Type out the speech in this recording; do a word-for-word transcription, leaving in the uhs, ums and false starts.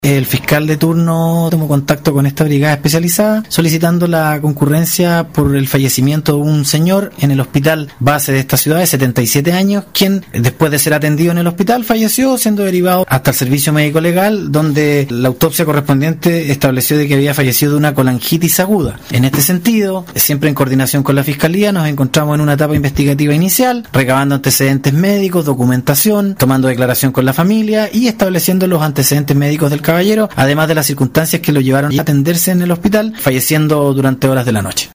El fiscal de turno tomó contacto con esta brigada especializada solicitando la concurrencia por el fallecimiento de un señor en el hospital base de esta ciudad de setenta y siete años, quien después de ser atendido en el hospital falleció, siendo derivado hasta el servicio médico legal, donde la autopsia correspondiente estableció de que había fallecido de una colangitis aguda. En este sentido, siempre en coordinación con la fiscalía, nos encontramos en una etapa investigativa inicial, recabando antecedentes médicos, documentación, tomando declaración con la familia y estableciendo los antecedentes médicos del caballero, además de las circunstancias que lo llevaron a atenderse en el hospital, falleciendo durante horas de la noche.